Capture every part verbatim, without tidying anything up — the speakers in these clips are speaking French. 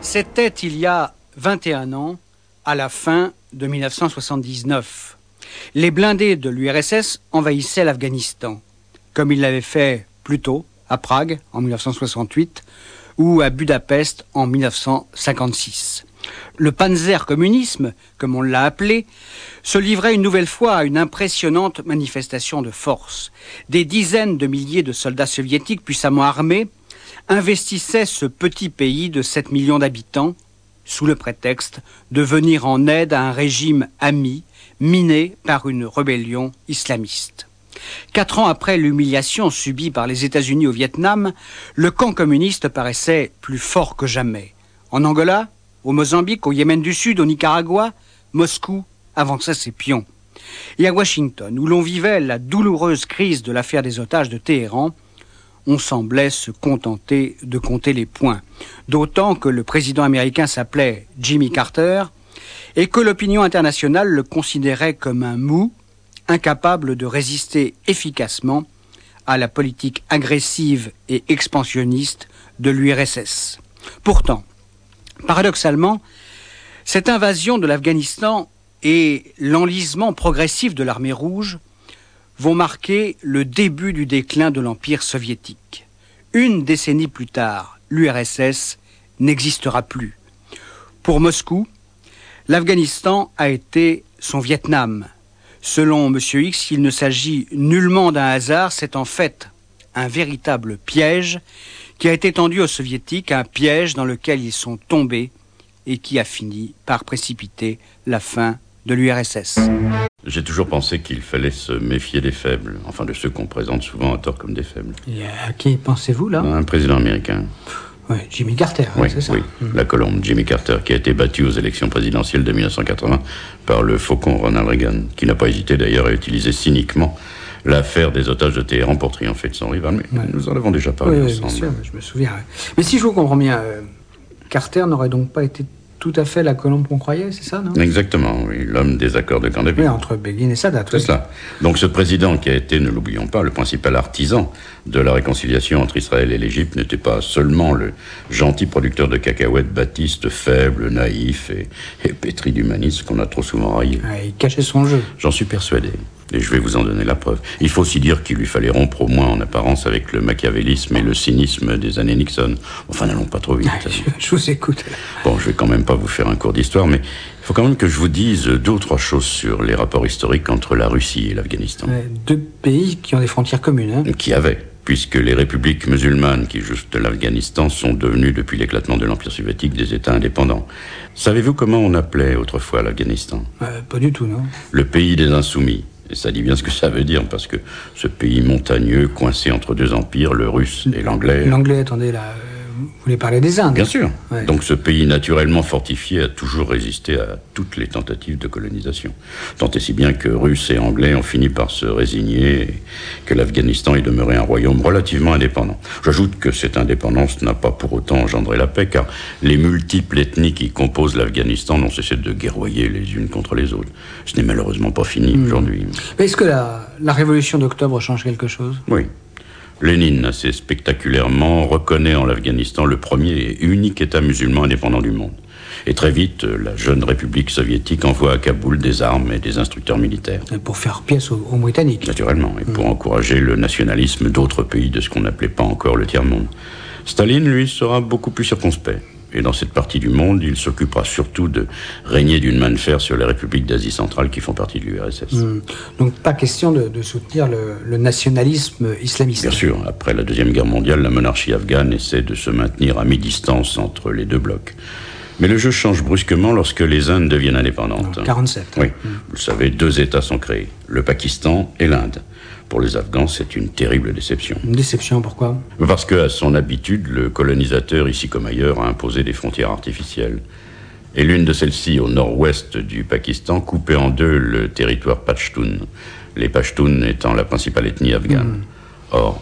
C'était il y a vingt et un ans, à la fin de mille neuf cent soixante-dix-neuf. Les blindés de l'U R S S envahissaient l'Afghanistan, comme ils l'avaient fait plus tôt, à Prague en mille neuf cent soixante-huit ou à Budapest en mille neuf cent cinquante-six. Le panzer-communisme, comme on l'a appelé, se livrait une nouvelle fois à une impressionnante manifestation de force. Des dizaines de milliers de soldats soviétiques puissamment armés investissaient ce petit pays de sept millions d'habitants sous le prétexte de venir en aide à un régime ami miné par une rébellion islamiste. Quatre ans après l'humiliation subie par les États-Unis au Vietnam, le camp communiste paraissait plus fort que jamais. En Angola, au Mozambique, au Yémen du Sud, au Nicaragua, Moscou avançait ses pions. Et à Washington, où l'on vivait la douloureuse crise de l'affaire des otages de Téhéran, on semblait se contenter de compter les points. D'autant que le président américain s'appelait Jimmy Carter et que l'opinion internationale le considérait comme un mou, incapable de résister efficacement à la politique agressive et expansionniste de l'U R S S. Pourtant, paradoxalement, cette invasion de l'Afghanistan et l'enlisement progressif de l'armée rouge vont marquer le début du déclin de l'Empire soviétique. Une décennie plus tard, l'U R S S n'existera plus. Pour Moscou, l'Afghanistan a été son Vietnam. Selon M. X, il ne s'agit nullement d'un hasard, c'est en fait un véritable piège qui a été tendu aux Soviétiques, un piège dans lequel ils sont tombés et qui a fini par précipiter la fin de l'U R S S. J'ai toujours pensé qu'il fallait se méfier des faibles, enfin de ceux qu'on présente souvent à tort comme des faibles. Et à qui pensez-vous, là ? Un président américain. Oui, Jimmy Carter, oui, c'est ça. Oui, mmh. La colombe, Jimmy Carter, qui a été battu aux élections présidentielles de mille neuf cent quatre-vingts par le faucon Ronald Reagan, qui n'a pas hésité d'ailleurs à utiliser cyniquement l'affaire des otages de Téhéran pour triompher de son rival. Mais ouais. Nous en avons déjà parlé oui, ensemble. Oui, bien sûr, je me souviens. Mais si je vous comprends bien, euh, Carter n'aurait donc pas été tout à fait la colombe qu'on croyait, c'est ça, non ? Exactement, oui, l'homme des accords de Camp David. Oui, entre Begin et Sadat. C'est oui. Cela. Donc ce président qui a été, ne l'oublions pas, le principal artisan de la réconciliation entre Israël et l'Égypte n'était pas seulement le gentil producteur de cacahuètes baptiste, faible, naïf et, et pétri d'humanisme qu'on a trop souvent raillé. Ah, il cachait son jeu. J'en suis persuadé. Et je vais vous en donner la preuve. Il faut aussi dire qu'il lui fallait rompre au moins en apparence avec le machiavélisme et le cynisme des années Nixon. Enfin, n'allons pas trop vite. Ah, je, je vous écoute. Bon, je vais quand même pas vous faire un cours d'histoire, mais il faut quand même que je vous dise deux ou trois choses sur les rapports historiques entre la Russie et l'Afghanistan. Ouais, deux pays qui ont des frontières communes. Hein. Qui avaient, puisque les républiques musulmanes qui jouent de l'Afghanistan sont devenues, depuis l'éclatement de l'Empire soviétique, des États indépendants. Savez-vous comment on appelait autrefois l'Afghanistan ? euh, Pas du tout, non. Le pays des insoumis. Et ça dit bien ce que ça veut dire, parce que ce pays montagneux, coincé entre deux empires, le russe et l'anglais... L'anglais, attendez, là, vous voulez parler des Indes ? Bien sûr. Ouais. Donc ce pays naturellement fortifié a toujours résisté à toutes les tentatives de colonisation. Tant et si bien que Russes et Anglais ont fini par se résigner et que l'Afghanistan est demeuré un royaume relativement indépendant. J'ajoute que cette indépendance n'a pas pour autant engendré la paix, car les multiples ethnies qui composent l'Afghanistan n'ont cessé de guerroyer les unes contre les autres. Ce n'est malheureusement pas fini mmh. aujourd'hui. Mais est-ce que la, la révolution d'octobre change quelque chose ? Oui. Lénine, assez spectaculairement, reconnaît en l'Afghanistan le premier et unique État musulman indépendant du monde. Et très vite, la jeune République soviétique envoie à Kaboul des armes et des instructeurs militaires. Et pour faire pièce aux, aux Britanniques. Naturellement, et mmh. pour encourager le nationalisme d'autres pays de ce qu'on n'appelait pas encore le tiers-monde. Staline, lui, sera beaucoup plus circonspect. Et dans cette partie du monde, il s'occupera surtout de régner d'une main de fer sur les républiques d'Asie centrale qui font partie de l'U R S S. Mmh. Donc pas question de, de soutenir le, le nationalisme islamiste. Bien sûr. Après la Deuxième Guerre mondiale, la monarchie afghane essaie de se maintenir à mi-distance entre les deux blocs. Mais le jeu change brusquement lorsque les Indes deviennent indépendantes. En quarante-sept. Oui. Mmh. Vous le savez, deux États sont créés, le Pakistan et l'Inde. Pour les Afghans, c'est une terrible déception. Une déception, pourquoi ? Parce qu'à son habitude, le colonisateur, ici comme ailleurs, a imposé des frontières artificielles. Et l'une de celles-ci, au nord-ouest du Pakistan, coupait en deux le territoire Pashtun, les Pashtuns étant la principale ethnie afghane. Mmh. Or,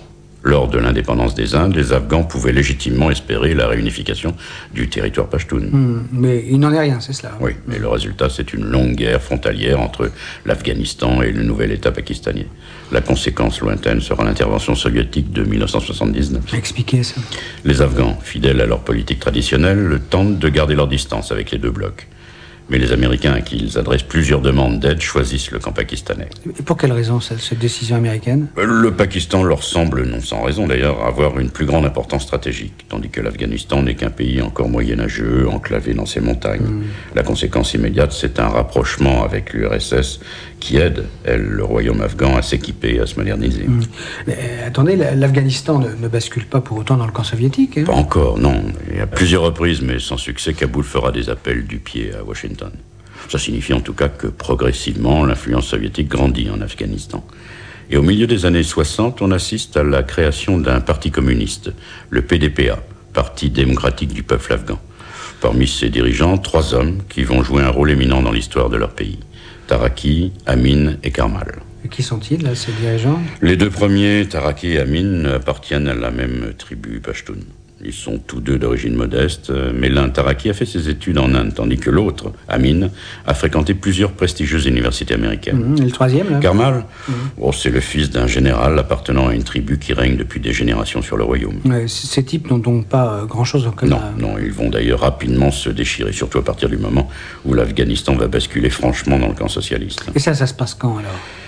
Lors de l'indépendance des Indes, les Afghans pouvaient légitimement espérer la réunification du territoire pashtun. Mmh, mais il n'en est rien, c'est cela. Oui, mais le résultat, c'est une longue guerre frontalière entre l'Afghanistan et le nouvel État pakistanais. La conséquence lointaine sera l'intervention soviétique de mille neuf cent soixante-dix-neuf. Expliquez ça. Les Afghans, fidèles à leur politique traditionnelle, tentent de garder leur distance avec les deux blocs. Mais les Américains, à qui ils adressent plusieurs demandes d'aide, choisissent le camp pakistanais. Et pour quelle raison, cette, cette décision américaine ? Le Pakistan leur semble, non sans raison d'ailleurs, avoir une plus grande importance stratégique, tandis que l'Afghanistan n'est qu'un pays encore moyenâgeux, enclavé dans ses montagnes. Mmh. La conséquence immédiate, c'est un rapprochement avec l'U R S S qui aide, elle, le royaume afghan, à s'équiper et à se moderniser. Mmh. Mais, euh, attendez, l'Afghanistan ne, ne bascule pas pour autant dans le camp soviétique, hein ? Pas encore, non. Et à plusieurs reprises, mais sans succès, Kaboul fera des appels du pied à Washington. Ça signifie en tout cas que progressivement l'influence soviétique grandit en Afghanistan. Et au milieu des années soixante, on assiste à la création d'un parti communiste, le P D P A, Parti démocratique du peuple afghan. Parmi ses dirigeants, trois hommes qui vont jouer un rôle éminent dans l'histoire de leur pays. Taraki, Amin et Karmal. Et qui sont-ils, là, ces dirigeants ? Les deux premiers, Taraki et Amin, appartiennent à la même tribu pashtun. Ils sont tous deux d'origine modeste, mais l'un, Taraki, a fait ses études en Inde, tandis que l'autre, Amin, a fréquenté plusieurs prestigieuses universités américaines. Mmh, et le troisième, là ? Karmal, mmh. oh, c'est le fils d'un général appartenant à une tribu qui règne depuis des générations sur le royaume. Ouais, ces types n'ont donc pas euh, grand-chose en commun. Non, non, ils vont d'ailleurs rapidement se déchirer, surtout à partir du moment où l'Afghanistan va basculer franchement dans le camp socialiste. Et ça, ça se passe quand, alors ?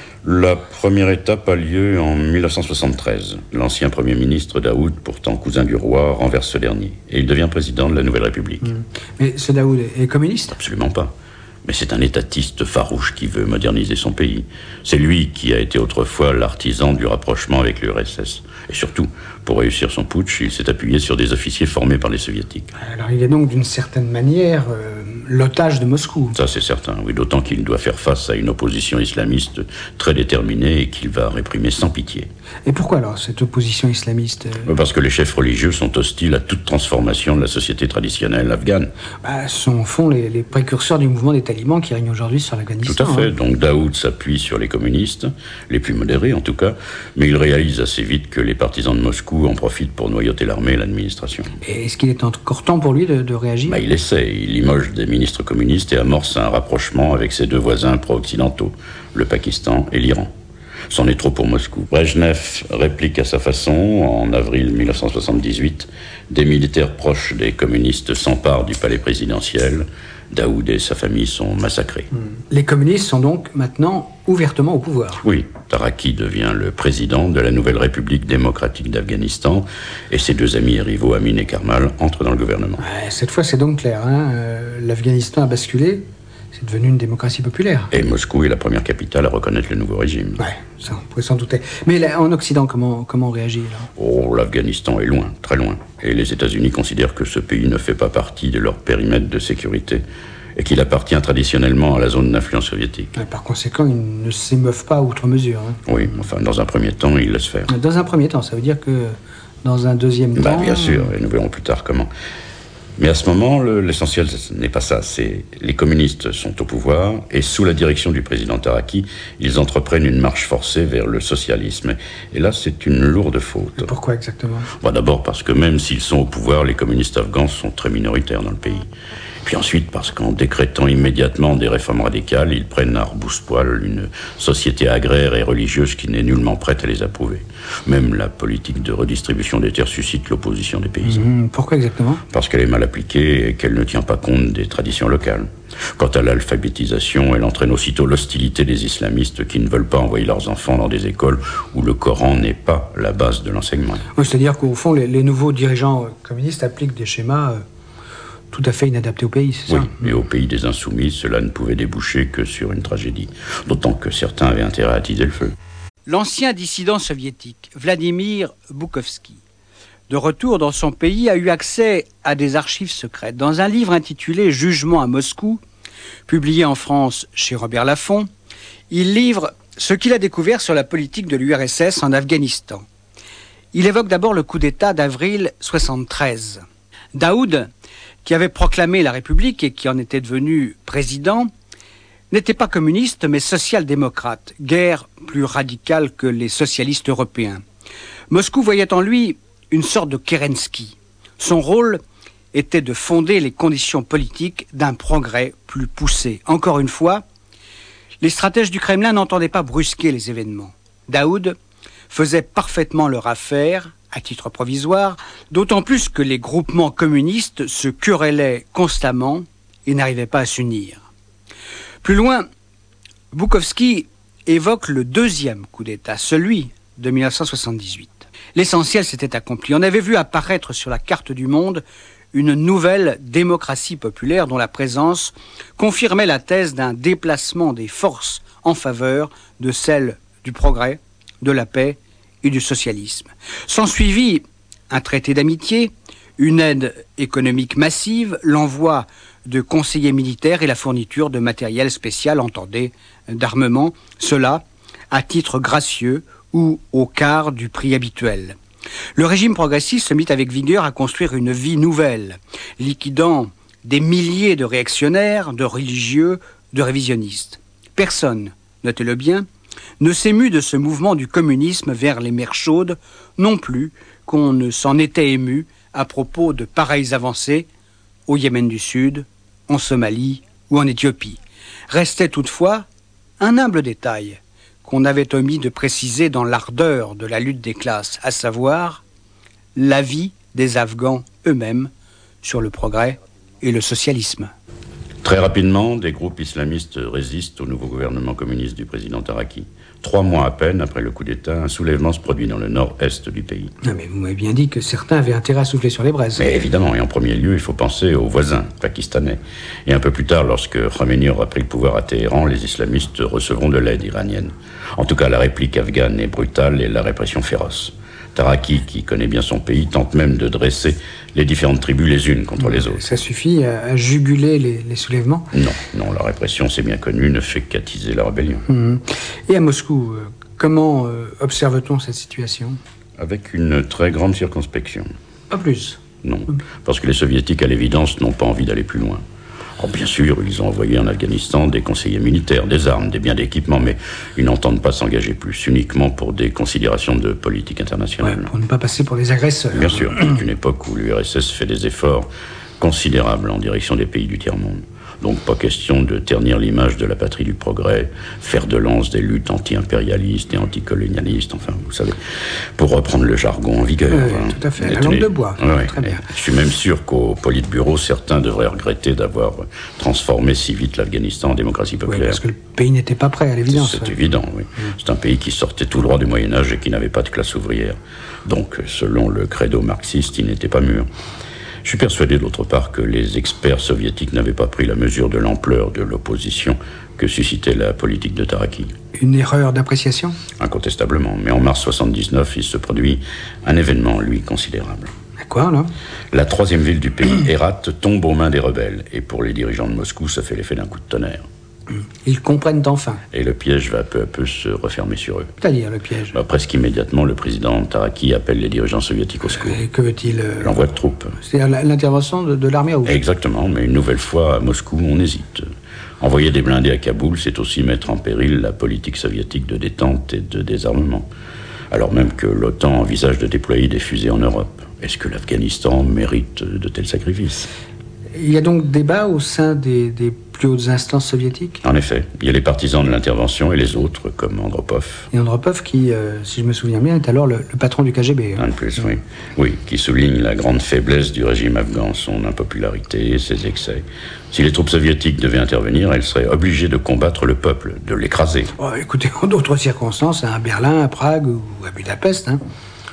La première étape a lieu en mille neuf cent soixante-treize. L'ancien Premier ministre Daoud, pourtant cousin du roi, renverse ce dernier. Et il devient président de la Nouvelle République. Mmh. Mais ce Daoud est communiste ? Absolument pas. Mais c'est un étatiste farouche qui veut moderniser son pays. C'est lui qui a été autrefois l'artisan du rapprochement avec l'U R S S. Et surtout, pour réussir son putsch, il s'est appuyé sur des officiers formés par les soviétiques. Alors il est donc d'une certaine manière euh, l'otage de Moscou. Ça c'est certain, oui, d'autant qu'il doit faire face à une opposition islamiste très déterminée et qu'il va réprimer sans pitié. Et pourquoi alors cette opposition islamiste ? Parce que les chefs religieux sont hostiles à toute transformation de la société traditionnelle afghane. Bah, ce sont au fond les, les précurseurs du mouvement des talibans qui règnent aujourd'hui sur l'Afghanistan. Tout à fait, hein. Donc Daoud s'appuie sur les communistes, les plus modérés en tout cas, mais il réalise assez vite que les partisans de Moscou en profitent pour noyauter l'armée et l'administration. Et est-ce qu'il est encore temps pour lui de, de réagir ? Bah, il essaie, il limoge des ministres communistes et amorce un rapprochement avec ses deux voisins pro-occidentaux, le Pakistan et l'Iran. C'en est trop pour Moscou. Brejnev réplique à sa façon, en avril mille neuf cent soixante-dix-huit, des militaires proches des communistes s'emparent du palais présidentiel. Daoud et sa famille sont massacrés. Les communistes sont donc maintenant ouvertement au pouvoir. Oui, Taraki devient le président de la nouvelle République démocratique d'Afghanistan et ses deux amis et rivaux, Amin et Karmal, entrent dans le gouvernement. Ouais, cette fois, c'est donc clair. Hein euh, L'Afghanistan a basculé. C'est devenu une démocratie populaire. Et Moscou est la première capitale à reconnaître le nouveau régime. Ouais, ça, on pourrait s'en douter. Mais là, en Occident, comment, comment on réagit là ? Oh, l'Afghanistan est loin, très loin. Et les États-Unis considèrent que ce pays ne fait pas partie de leur périmètre de sécurité et qu'il appartient traditionnellement à la zone d'influence soviétique. Ouais, par conséquent, ils ne s'émeuvent pas outre mesure. Hein. Oui, enfin, dans un premier temps, ils laissent faire. Dans un premier temps, ça veut dire que dans un deuxième bah, temps... Bien sûr, et nous verrons plus tard comment. Mais à ce moment, le, l'essentiel n'est pas ça. C'est les communistes sont au pouvoir et sous la direction du président Taraki, ils entreprennent une marche forcée vers le socialisme. Et là, c'est une lourde faute. Et pourquoi exactement ? Bah, d'abord parce que même s'ils sont au pouvoir, les communistes afghans sont très minoritaires dans le pays. Puis ensuite parce qu'en décrétant immédiatement des réformes radicales, ils prennent à rebousse-poil une société agraire et religieuse qui n'est nullement prête à les approuver. Même la politique de redistribution des terres suscite l'opposition des paysans. Mmh, pourquoi exactement ? Parce qu'elle est mal appliquée et qu'elle ne tient pas compte des traditions locales. Quant à l'alphabétisation, elle entraîne aussitôt l'hostilité des islamistes qui ne veulent pas envoyer leurs enfants dans des écoles où le Coran n'est pas la base de l'enseignement. Oui, c'est-à-dire qu'au fond, les, les nouveaux dirigeants communistes appliquent des schémas euh, tout à fait inadaptés au pays, c'est oui, ça ? Oui, et au pays des insoumis, cela ne pouvait déboucher que sur une tragédie. D'autant que certains avaient intérêt à attiser le feu. L'ancien dissident soviétique, Vladimir Boukhovski, de retour dans son pays, a eu accès à des archives secrètes. Dans un livre intitulé « Jugement à Moscou », publié en France chez Robert Laffont, il livre ce qu'il a découvert sur la politique de l'U R S S en Afghanistan. Il évoque d'abord le coup d'État d'avril soixante-treize. Daoud, qui avait proclamé la République et qui en était devenu président, n'était pas communiste mais social-démocrate, guère plus radical que les socialistes européens. Moscou voyait en lui une sorte de Kerensky. Son rôle était de fonder les conditions politiques d'un progrès plus poussé. Encore une fois, les stratèges du Kremlin n'entendaient pas brusquer les événements. Daoud faisait parfaitement leur affaire, à titre provisoire, d'autant plus que les groupements communistes se querellaient constamment et n'arrivaient pas à s'unir. Plus loin, Boukovski évoque le deuxième coup d'État, celui de mille neuf cent soixante-dix-huit. L'essentiel s'était accompli. On avait vu apparaître sur la carte du monde une nouvelle démocratie populaire dont la présence confirmait la thèse d'un déplacement des forces en faveur de celle du progrès, de la paix et du socialisme. S'ensuivit un traité d'amitié, une aide économique massive, l'envoi de conseillers militaires et la fourniture de matériel spécial, entendez, d'armement, cela à titre gracieux ou au quart du prix habituel. Le régime progressiste se mit avec vigueur à construire une vie nouvelle, liquidant des milliers de réactionnaires, de religieux, de révisionnistes. Personne, notez-le bien, ne s'émut de ce mouvement du communisme vers les mers chaudes, non plus qu'on ne s'en était ému à propos de pareilles avancées au Yémen du Sud, en Somalie ou en Éthiopie. Restait toutefois un humble détail qu'on avait omis de préciser dans l'ardeur de la lutte des classes, à savoir l'avis des Afghans eux-mêmes sur le progrès et le socialisme. Très rapidement, des groupes islamistes résistent au nouveau gouvernement communiste du président Taraki. Trois mois à peine après le coup d'État, un soulèvement se produit dans le nord-est du pays. Non mais vous m'avez bien dit que certains avaient intérêt à souffler sur les braises. Mais évidemment, et en premier lieu, il faut penser aux voisins pakistanais. Et un peu plus tard, lorsque Khomeini aura pris le pouvoir à Téhéran, les islamistes recevront de l'aide iranienne. En tout cas, la réplique afghane est brutale et la répression féroce. Taraki, qui connaît bien son pays, tente même de dresser les différentes tribus les unes contre les autres. Ça suffit à juguler les, les soulèvements? Non, non, la répression, c'est bien connu, ne fait qu'attiser la rébellion. Mmh. Et à Moscou, euh, comment euh, observe-t-on cette situation? Avec une très grande circonspection. Pas plus? Non, parce que les soviétiques, à l'évidence, n'ont pas envie d'aller plus loin. Oh, bien sûr, ils ont envoyé en Afghanistan des conseillers militaires, des armes, des biens d'équipement, mais ils n'entendent pas s'engager plus, uniquement pour des considérations de politique internationale. Ouais, pour ne pas passer pour des agresseurs. Bien sûr, c'est une époque où l'U R S S fait des efforts considérables en direction des pays du tiers-monde. Donc pas question de ternir l'image de la patrie du progrès, faire de lance des luttes anti-impérialistes et anticolonialistes, enfin, vous savez, pour reprendre le jargon en vigueur. Oui, hein. Tout à fait, la langue de bois. Ouais, très bien. Je suis même sûr qu'au Politburo, certains devraient regretter d'avoir transformé si vite l'Afghanistan en démocratie populaire. Oui, parce que le pays n'était pas prêt, à l'évidence. C'est évident, oui. Mmh. C'est un pays qui sortait tout droit du Moyen-Âge et qui n'avait pas de classe ouvrière. Donc, selon le credo marxiste, il n'était pas mûr. Je suis persuadé, d'autre part, que les experts soviétiques n'avaient pas pris la mesure de l'ampleur de l'opposition que suscitait la politique de Taraki. Une erreur d'appréciation? Incontestablement. Mais en mars soixante-dix-neuf, il se produit un événement, lui, considérable. Quoi, là? La troisième ville du pays, Herat, tombe aux mains des rebelles. Et pour les dirigeants de Moscou, ça fait l'effet d'un coup de tonnerre. Ils comprennent enfin. Et le piège va peu à peu se refermer sur eux. C'est-à-dire le piège? Bah, presque immédiatement, le président Taraki appelle les dirigeants soviétiques au secours. Et que veut-il euh... L'envoi de troupes. C'est-à-dire l'intervention de, de l'armée rouge? Exactement, mais une nouvelle fois, à Moscou, on hésite. Envoyer des blindés à Kaboul, c'est aussi mettre en péril la politique soviétique de détente et de désarmement. Alors même que l'OTAN envisage de déployer des fusées en Europe. Est-ce que l'Afghanistan mérite de tels sacrifices? Il y a donc débat au sein des, des plus hautes instances soviétiques? En effet, il y a les partisans de l'intervention et les autres, comme Andropov. Et Andropov qui, euh, si je me souviens bien, est alors le, le patron du K G B. Hein. Un de plus, oui. Oui, qui souligne la grande faiblesse du régime afghan, son impopularité, ses excès. Si les troupes soviétiques devaient intervenir, elles seraient obligées de combattre le peuple, de l'écraser. Oh, écoutez, en d'autres circonstances, à Berlin, à Prague ou à Budapest, hein,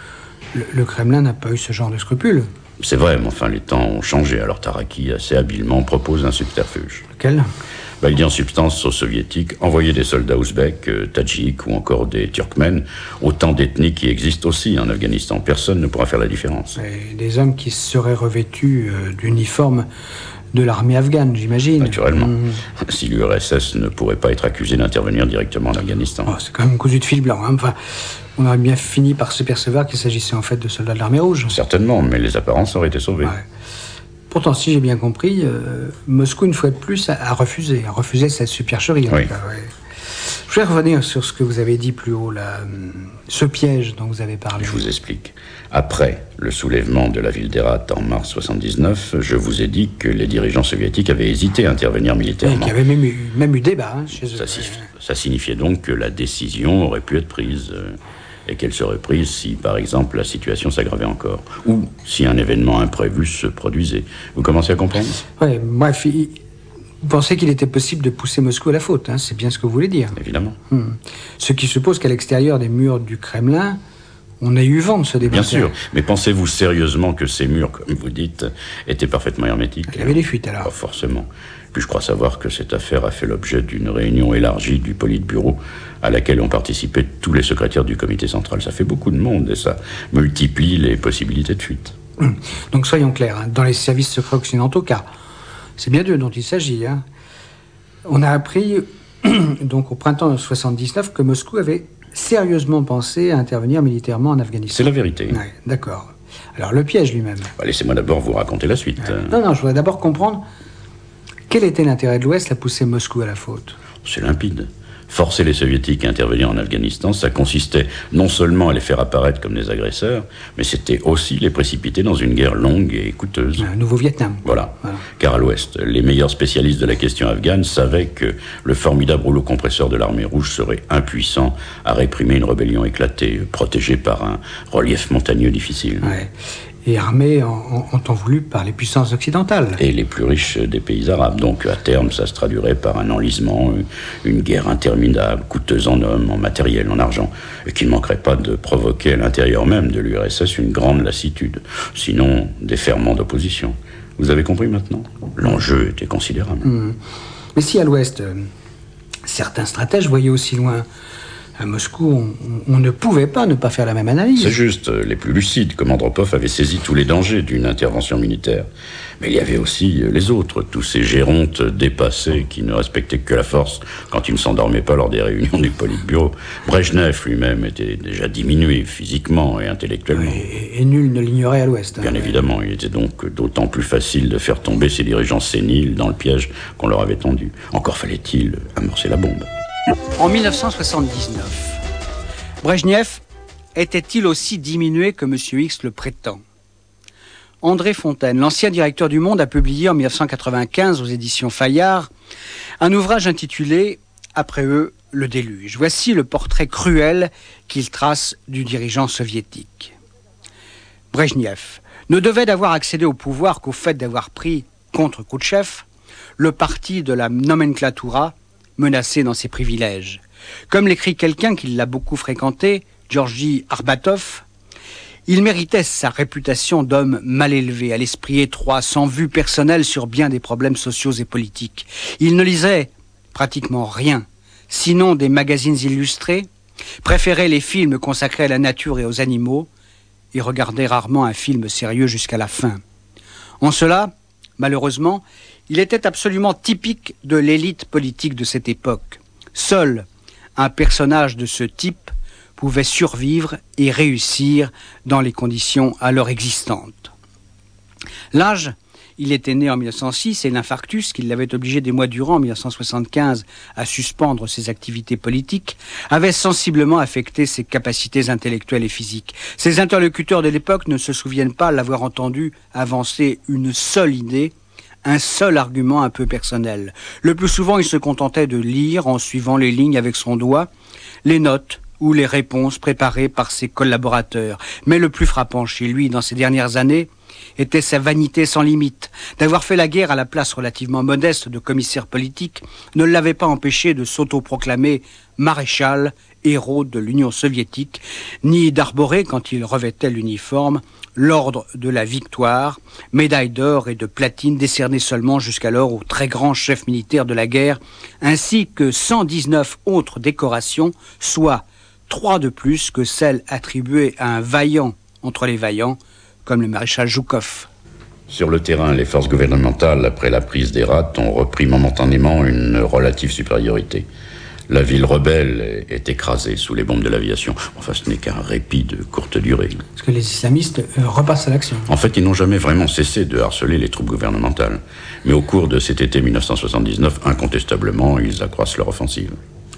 le, le Kremlin n'a pas eu ce genre de scrupules. C'est vrai, mais enfin, les temps ont changé. Alors Taraki, assez habilement, propose un subterfuge. Lequel? Bah, il dit en substance aux soviétiques, envoyer des soldats ouzbeks, euh, tadjiks ou encore des turkmènes, autant d'ethnies qui existent aussi en Afghanistan. Personne ne pourra faire la différence. Et des hommes qui seraient revêtus euh, d'uniformes de l'armée afghane, j'imagine. Naturellement. Mmh. Si l'U R S S ne pourrait pas être accusé d'intervenir directement en Afghanistan. Oh, c'est quand même cousu de fil blanc. Hein. Enfin, on aurait bien fini par se percevoir qu'il s'agissait en fait de soldats de l'armée rouge. Certainement, mais les apparences auraient été sauvées. Ouais. Pourtant, si j'ai bien compris, euh, Moscou, une fois de plus, a, a refusé, a refusé cette supercherie. Oui. Cas, ouais. Je vais revenir sur ce que vous avez dit plus haut, là, ce piège dont vous avez parlé. Je vous explique. Après le soulèvement de la ville d'Hérat en mars soixante-dix-neuf, je vous ai dit que les dirigeants soviétiques avaient hésité à intervenir militairement. Et qu'il y avait même eu, même eu débat hein, chez eux. Ça, ça signifiait donc que la décision aurait pu être prise, euh, et qu'elle serait prise si, par exemple, la situation s'aggravait encore, ou si un événement imprévu se produisait. Vous commencez à comprendre ? Oui, bref, il... vous pensez qu'il était possible de pousser Moscou à la faute, hein, c'est bien ce que vous voulez dire. Évidemment. Hmm. Ce qui suppose qu'à l'extérieur des murs du Kremlin, on a eu vent de ce débat. Bien sûr, mais pensez-vous sérieusement que ces murs, comme vous dites, étaient parfaitement hermétiques ? Il y avait des fuites alors. Pas forcément. Puis je crois savoir que cette affaire a fait l'objet d'une réunion élargie du Politburo à laquelle ont participé tous les secrétaires du comité central. Ça fait beaucoup de monde et ça multiplie les possibilités de fuite. Hmm. Donc soyons clairs, hein, dans les services secrets occidentaux, car c'est bien d'eux dont il s'agit, hein, on a appris donc au printemps soixante-dix-neuf que Moscou avait sérieusement pensé à intervenir militairement en Afghanistan. C'est la vérité. Ouais, d'accord. Alors le piège lui-même. Bah, laissez-moi d'abord vous raconter la suite. Ouais. Non, non, je voudrais d'abord comprendre quel était l'intérêt de l'Ouest à pousser Moscou à la faute. C'est limpide. Forcer les soviétiques à intervenir en Afghanistan, ça consistait non seulement à les faire apparaître comme des agresseurs, mais c'était aussi les précipiter dans une guerre longue et coûteuse. Un nouveau Vietnam. Voilà. voilà. Car à l'Ouest, les meilleurs spécialistes de la question afghane savaient que le formidable rouleau compresseur de l'armée rouge serait impuissant à réprimer une rébellion éclatée, protégée par un relief montagneux difficile. Ouais. Et armés en, en, en temps voulu par les puissances occidentales. Et les plus riches des pays arabes. Donc, à terme, ça se traduirait par un enlisement, une guerre interminable, coûteuse en hommes, en matériel, en argent, et qui ne manquerait pas de provoquer à l'intérieur même de l'U R S S une grande lassitude, sinon des ferments d'opposition. Vous avez compris maintenant ? L'enjeu était considérable. Mmh. Mais si à l'Ouest, euh, certains stratèges voyaient aussi loin... À Moscou, on, on ne pouvait pas ne pas faire la même analyse. C'est juste, les plus lucides, comme Andropov, avaient saisi tous les dangers d'une intervention militaire. Mais il y avait aussi les autres, tous ces gérontes dépassés qui ne respectaient que la force quand ils ne s'endormaient pas lors des réunions du Politburo. Brejnev lui-même était déjà diminué physiquement et intellectuellement. Et, et nul ne l'ignorait à l'Ouest. Bien hein. évidemment, il était donc d'autant plus facile de faire tomber ces dirigeants séniles dans le piège qu'on leur avait tendu. Encore fallait-il amorcer la bombe. En mille neuf cent soixante-dix-neuf, Brejnev était-il aussi diminué que M. X le prétend ? André Fontaine, l'ancien directeur du Monde, a publié en mille neuf cent quatre-vingt-quinze aux éditions Fayard un ouvrage intitulé « Après eux, le déluge ». Voici le portrait cruel qu'il trace du dirigeant soviétique. Brejnev ne devait d'avoir accédé au pouvoir qu'au fait d'avoir pris, contre Khrouchtchev, le parti de la nomenclatura menacé dans ses privilèges. Comme l'écrit quelqu'un qui l'a beaucoup fréquenté, Georgi Arbatov, il méritait sa réputation d'homme mal élevé, à l'esprit étroit, sans vue personnelle sur bien des problèmes sociaux et politiques. Il ne lisait pratiquement rien, sinon des magazines illustrés, préférait les films consacrés à la nature et aux animaux, et regardait rarement un film sérieux jusqu'à la fin. En cela, malheureusement, il était absolument typique de l'élite politique de cette époque. Seul un personnage de ce type pouvait survivre et réussir dans les conditions alors existantes. L'âge, il était né en mille neuf cent six et l'infarctus, qui l'avait obligé des mois durant en mille neuf cent soixante-quinze à suspendre ses activités politiques, avait sensiblement affecté ses capacités intellectuelles et physiques. Ses interlocuteurs de l'époque ne se souviennent pas l'avoir entendu avancer une seule idée, un seul argument un peu personnel. Le plus souvent, il se contentait de lire, en suivant les lignes avec son doigt, les notes ou les réponses préparées par ses collaborateurs. Mais le plus frappant chez lui, dans ces dernières années, était sa vanité sans limite. D'avoir fait la guerre à la place relativement modeste de commissaire politique ne l'avait pas empêché de s'autoproclamer maréchal, héros de l'Union soviétique, ni d'arborer, quand il revêtait l'uniforme, l'ordre de la victoire, médaille d'or et de platine décernée seulement jusqu'alors aux très grands chefs militaires de la guerre, ainsi que cent dix-neuf autres décorations, soit trois de plus que celles attribuées à un vaillant entre les vaillants, comme le maréchal Zhoukov. Sur le terrain, les forces gouvernementales, après la prise d'Hérat, ont repris momentanément une relative supériorité. La ville rebelle est écrasée sous les bombes de l'aviation. Enfin, ce n'est qu'un répit de courte durée. Parce que les islamistes euh, repassent à l'action. En fait, ils n'ont jamais vraiment cessé de harceler les troupes gouvernementales. Mais au cours de cet été mille neuf cent soixante-dix-neuf, incontestablement, ils accroissent leur offensive.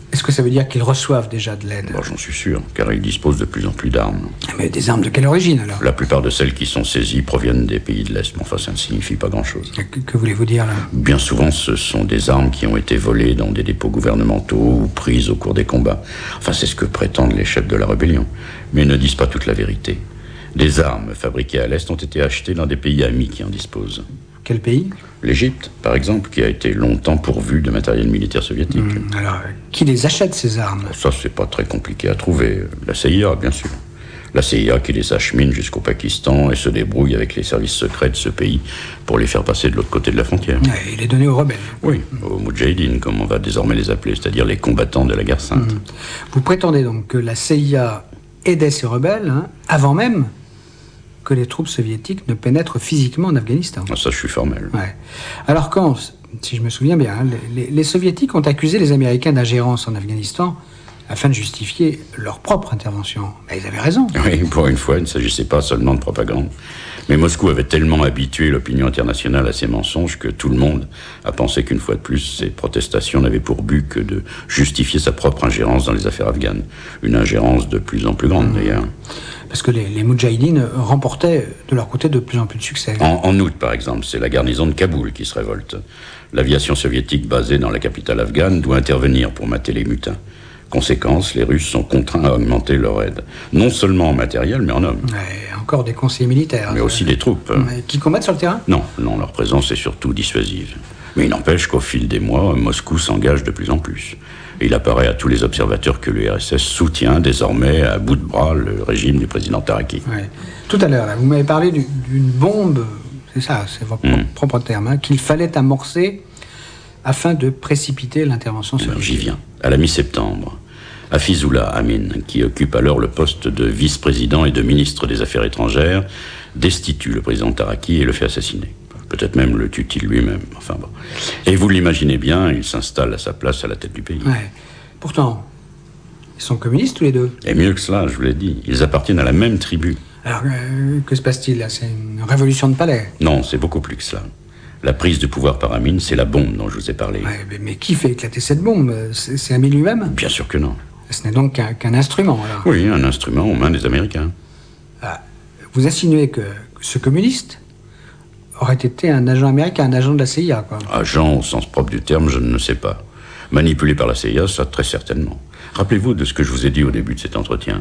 Est-ce que ça veut dire qu'ils reçoivent déjà de l'aide? Bon, j'en suis sûr, car ils disposent de plus en plus d'armes. Mais des armes de quelle origine, alors? La plupart de celles qui sont saisies proviennent des pays de l'Est, mais enfin, ça ne signifie pas grand-chose. Que, que voulez-vous dire, là? Bien souvent, ce sont des armes qui ont été volées dans des dépôts gouvernementaux ou prises au cours des combats. Enfin, c'est ce que prétendent les chefs de la rébellion. Mais ils ne disent pas toute la vérité. Des armes fabriquées à l'Est ont été achetées dans des pays amis qui en disposent. Quel pays? L'Égypte, par exemple, qui a été longtemps pourvue de matériel militaire soviétique. Mmh, alors, qui les achète, ces armes? Ça, c'est pas très compliqué à trouver. La C I A, bien sûr. La C I A qui les achemine jusqu'au Pakistan et se débrouille avec les services secrets de ce pays pour les faire passer de l'autre côté de la frontière. Ouais, et les donner aux rebelles. Oui, aux Moudjahidines, comme on va désormais les appeler, c'est-à-dire les combattants de la guerre sainte. Mmh. Vous prétendez donc que la C I A aidait ces rebelles, hein, avant même que les troupes soviétiques ne pénètrent physiquement en Afghanistan. Ah, ça, je suis formel. Ouais. Alors quand, si je me souviens bien, hein, les, les, les soviétiques ont accusé les Américains d'ingérence en Afghanistan afin de justifier leur propre intervention. Mais ils avaient raison. Oui, pour une fois, il ne s'agissait pas seulement de propagande. Mais Moscou avait tellement habitué l'opinion internationale à ces mensonges que tout le monde a pensé qu'une fois de plus, ces protestations n'avaient pour but que de justifier sa propre ingérence dans les affaires afghanes. Une ingérence de plus en plus grande, mmh. d'ailleurs. Parce que les, les Moudjahidines remportaient de leur côté de plus en plus de succès. En, en août, par exemple, c'est la garnison de Kaboul qui se révolte. L'aviation soviétique basée dans la capitale afghane doit intervenir pour mater les mutins. Conséquence, les Russes sont contraints à augmenter leur aide. Non seulement en matériel, mais en hommes. Ouais, encore des conseillers militaires. Mais aussi des troupes. Mais qui combattent sur le terrain? Non, non, leur présence est surtout dissuasive. Mais il n'empêche qu'au fil des mois, Moscou s'engage de plus en plus. Et il apparaît à tous les observateurs que l'U R S S soutient désormais à bout de bras le régime du président Taraki. Ouais. Tout à l'heure, là, vous m'avez parlé du, d'une bombe, c'est ça, c'est votre mmh. propre terme, hein, qu'il fallait amorcer afin de précipiter l'intervention soviétique. J'y viens. À la mi-septembre, Hafizullah Amin, qui occupe alors le poste de vice-président et de ministre des Affaires étrangères, destitue le président Taraki et le fait assassiner. Peut-être même le tue-t-il lui-même. Enfin bon. Et vous l'imaginez bien, il s'installe à sa place à la tête du pays. Ouais. Pourtant, ils sont communistes tous les deux. Et mieux que cela, je vous l'ai dit, ils appartiennent à la même tribu. Alors, euh, que se passe-t-il là? C'est une révolution de palais? Non, c'est beaucoup plus que cela. La prise de pouvoir par Amin, c'est la bombe dont je vous ai parlé. Ouais, mais, mais qui fait éclater cette bombe? C'est, c'est Amin lui-même? Bien sûr que non. Ce n'est donc qu'un, qu'un instrument, alors? Oui, un instrument aux mains des Américains. Ah, vous insinuez que ce communiste aurait été un agent américain, un agent de la C I A, quoi. Agent au sens propre du terme, je ne sais pas. Manipulé par la C I A, ça très certainement. Rappelez-vous de ce que je vous ai dit au début de cet entretien.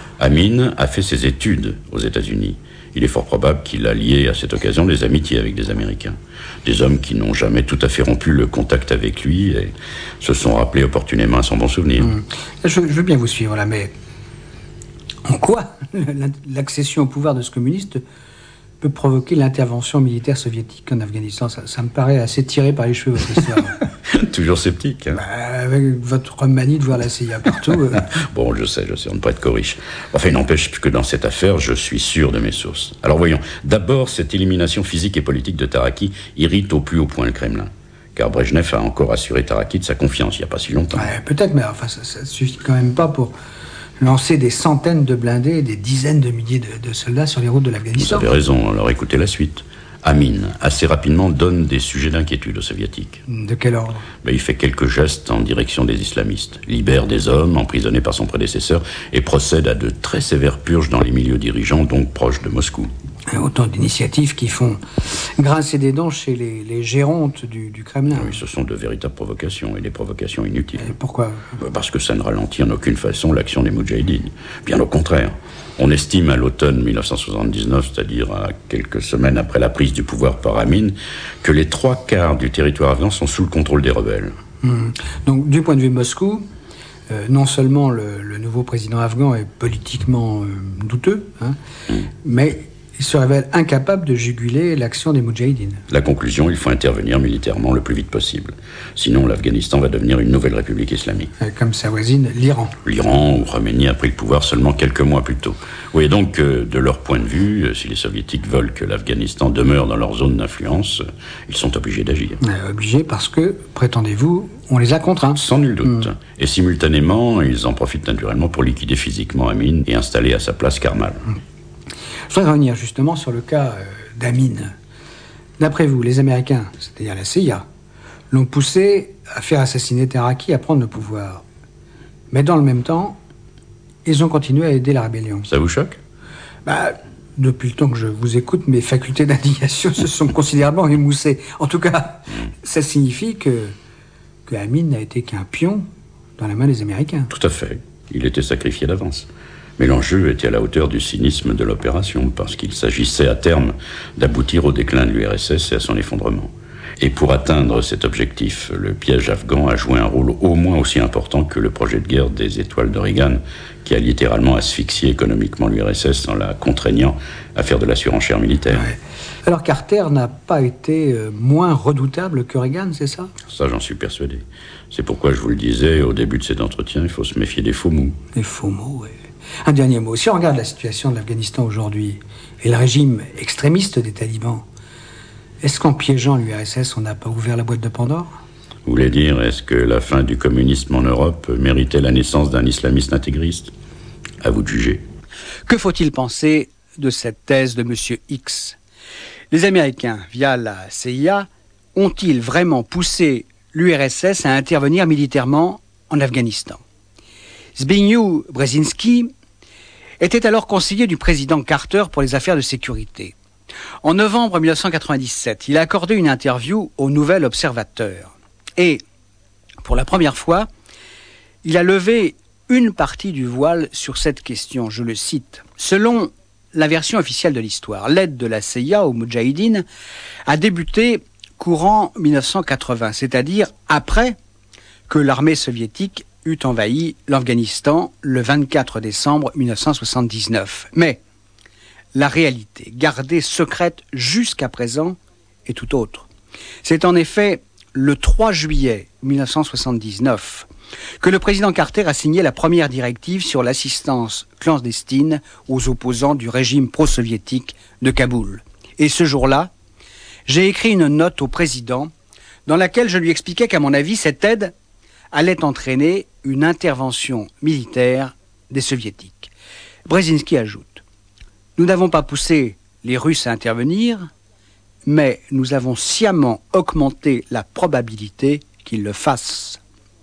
Amin a fait ses études aux États-Unis. Il est fort probable qu'il a lié à cette occasion des amitiés avec des Américains. Des hommes qui n'ont jamais tout à fait rompu le contact avec lui et se sont rappelés opportunément à son bon souvenir. Mmh. Je, je veux bien vous suivre là, mais en quoi l'accession au pouvoir de ce communiste peut provoquer l'intervention militaire soviétique en Afghanistan? Ça, ça me paraît assez tiré par les cheveux, votre histoire. Toujours sceptique. Hein. Bah, avec votre manie de voir la C I A partout. Euh... Bon, je sais, je sais, on ne peut pas être corriche. Enfin, il n'empêche que dans cette affaire, je suis sûr de mes sources. Alors voyons, d'abord, cette élimination physique et politique de Taraki irrite au plus haut point le Kremlin. Car Brejnev a encore assuré Taraki de sa confiance il n'y a pas si longtemps. Ouais, peut-être, mais enfin, ça ne suffit quand même pas pour lancer des centaines de blindés et des dizaines de milliers de, de soldats sur les routes de l'Afghanistan. Vous avez raison, alors écoutez la suite. Amin, assez rapidement, donne des sujets d'inquiétude aux soviétiques. De quel ordre? Ben, il fait quelques gestes en direction des islamistes, libère des hommes emprisonnés par son prédécesseur et procède à de très sévères purges dans les milieux dirigeants, donc proches de Moscou. Autant d'initiatives qui font grincer des dents chez les, les gérontes du, du Kremlin. Oui, ce sont de véritables provocations, et des provocations inutiles. Et pourquoi? Parce que ça ne ralentit en aucune façon l'action des Moudjahidines. Bien au contraire. On estime à l'automne mille neuf cent soixante-dix-neuf, c'est-à-dire à quelques semaines après la prise du pouvoir par Amin, que les trois quarts du territoire afghan sont sous le contrôle des rebelles. Mmh. Donc, du point de vue de Moscou, euh, non seulement le, le nouveau président afghan est politiquement euh, douteux, hein, mmh. mais il se révèle incapable de juguler l'action des Moudjahidines. La conclusion, il faut intervenir militairement le plus vite possible. Sinon, l'Afghanistan va devenir une nouvelle république islamique. Comme sa voisine, l'Iran. L'Iran ou Khomeini a pris le pouvoir seulement quelques mois plus tôt. Vous voyez donc que, de leur point de vue, si les soviétiques veulent que l'Afghanistan demeure dans leur zone d'influence, ils sont obligés d'agir. Euh, obligés parce que, prétendez-vous, on les a contraints. Sans nul doute. Mmh. Et simultanément, ils en profitent naturellement pour liquider physiquement Amin et installer à sa place Karmal. Mmh. Je voudrais revenir justement sur le cas euh, d'Amin. D'après vous, les Américains, c'est-à-dire la C I A, l'ont poussé à faire assassiner Taraki, à prendre le pouvoir. Mais dans le même temps, ils ont continué à aider la rébellion. Ça vous choque ? Bah, depuis le temps que je vous écoute, mes facultés d'indignation se sont considérablement émoussées. En tout cas, mmh. ça signifie que, que Amin n'a été qu'un pion dans la main des Américains. Tout à fait. Il était sacrifié d'avance. Mais l'enjeu était à la hauteur du cynisme de l'opération, parce qu'il s'agissait à terme d'aboutir au déclin de l'U R S S et à son effondrement. Et pour atteindre cet objectif, le piège afghan a joué un rôle au moins aussi important que le projet de guerre des étoiles de Reagan, qui a littéralement asphyxié économiquement l'U R S S en la contraignant à faire de la surenchère militaire. Ouais. Alors Carter n'a pas été euh, moins redoutable que Reagan, c'est ça ? Ça, j'en suis persuadé. C'est pourquoi je vous le disais au début de cet entretien, il faut se méfier des faux mots. Des faux mots, oui. Un dernier mot. Si on regarde la situation de l'Afghanistan aujourd'hui et le régime extrémiste des talibans, est-ce qu'en piégeant l'U R S S, on n'a pas ouvert la boîte de Pandore ? Vous voulez dire, est-ce que la fin du communisme en Europe méritait la naissance d'un islamiste intégriste ? À vous de juger. Que faut-il penser de cette thèse de M. X ? Les Américains, via la C I A, ont-ils vraiment poussé l'U R S S à intervenir militairement en Afghanistan ? Zbigniew Brzezinski était alors conseiller du président Carter pour les affaires de sécurité. En novembre mille neuf cent quatre-vingt-dix-sept, il a accordé une interview au Nouvel Observateur. Et, pour la première fois, il a levé une partie du voile sur cette question. Je le cite. Selon la version officielle de l'histoire, l'aide de la C I A aux Moudjahidines a débuté courant mille neuf cent quatre-vingts, c'est-à-dire après que l'armée soviétique eut envahi l'Afghanistan le vingt-quatre décembre mille neuf cent soixante-dix-neuf. Mais la réalité, gardée secrète jusqu'à présent, est tout autre. C'est en effet le trois juillet mille neuf cent soixante-dix-neuf que le président Carter a signé la première directive sur l'assistance clandestine aux opposants du régime pro-soviétique de Kaboul. Et ce jour-là, j'ai écrit une note au président dans laquelle je lui expliquais qu'à mon avis, cette aide allait entraîner une intervention militaire des soviétiques. Brzezinski ajoute : nous n'avons pas poussé les Russes à intervenir, mais nous avons sciemment augmenté la probabilité qu'ils le fassent.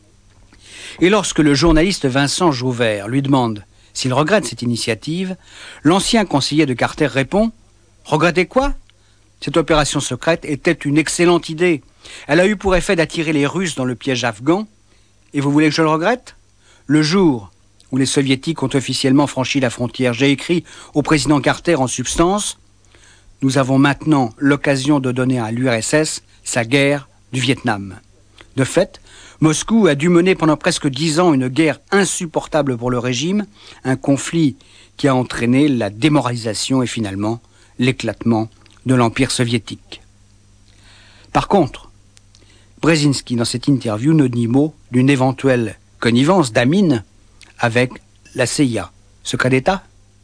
Et lorsque le journaliste Vincent Jouvert lui demande s'il regrette cette initiative, l'ancien conseiller de Carter répond : regretter quoi ? Cette opération secrète était une excellente idée. Elle a eu pour effet d'attirer les Russes dans le piège afghan. Et vous voulez que je le regrette ? Le jour où les Soviétiques ont officiellement franchi la frontière, j'ai écrit au président Carter en substance : nous avons maintenant l'occasion de donner à l'U R S S sa guerre du Vietnam. De fait, Moscou a dû mener pendant presque dix ans une guerre insupportable pour le régime, un conflit qui a entraîné la démoralisation et finalement l'éclatement de l'Empire soviétique. Par contre, Brzezinski, dans cette interview, ne dit mot d'une éventuelle connivence d'Amin avec la C I A. Secret d'État ?